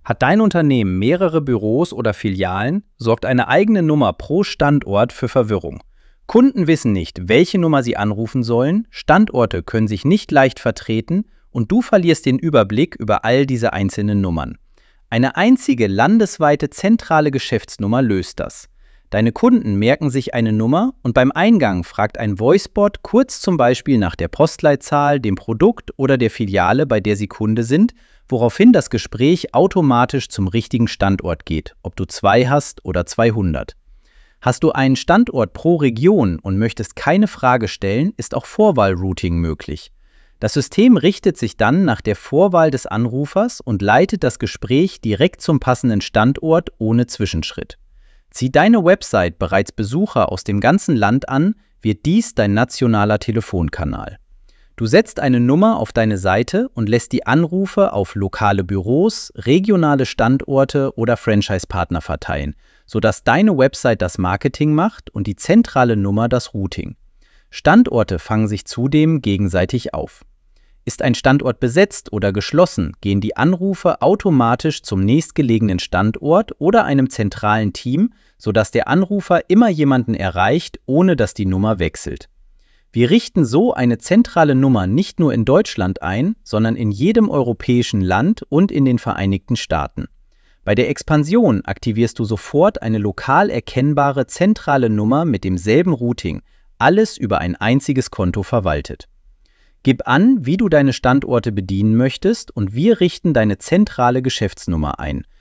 Hat dein Unternehmen mehrere Büros oder Filialen, sorgt eine eigene Nummer pro Standort für Verwirrung. Kunden wissen nicht, welche Nummer sie anrufen sollen, Standorte können sich nicht leicht vertreten und du verlierst den Überblick über all diese einzelnen Nummern. Eine einzige landesweite zentrale Geschäftsnummer löst das. Deine Kunden merken sich eine Nummer und beim Eingang fragt ein Voicebot kurz zum Beispiel nach der Postleitzahl, dem Produkt oder der Filiale, bei der sie Kunde sind, woraufhin das Gespräch automatisch zum richtigen Standort geht, ob du 2 hast oder 200. Hast du einen Standort pro Region und möchtest keine Frage stellen, ist auch Vorwahlrouting möglich. Das System richtet sich dann nach der Vorwahl des Anrufers und leitet das Gespräch direkt zum passenden Standort ohne Zwischenschritt. Zieht deine Website bereits Besucher aus dem ganzen Land an, wird dies dein nationaler Telefonkanal. Du setzt eine Nummer auf deine Seite und lässt die Anrufe auf lokale Büros, regionale Standorte oder Franchise-Partner verteilen, sodass deine Website das Marketing macht und die zentrale Nummer das Routing. Standorte fangen sich zudem gegenseitig auf. Ist ein Standort besetzt oder geschlossen, gehen die Anrufe automatisch zum nächstgelegenen Standort oder einem zentralen Team, sodass der Anrufer immer jemanden erreicht, ohne dass die Nummer wechselt. Wir richten so eine zentrale Nummer nicht nur in Deutschland ein, sondern in jedem europäischen Land und in den Vereinigten Staaten. Bei der Expansion aktivierst du sofort eine lokal erkennbare zentrale Nummer mit demselben Routing, alles über ein einziges Konto verwaltet. Gib an, wie du deine Standorte bedienen möchtest und wir richten deine zentrale Geschäftsnummer ein,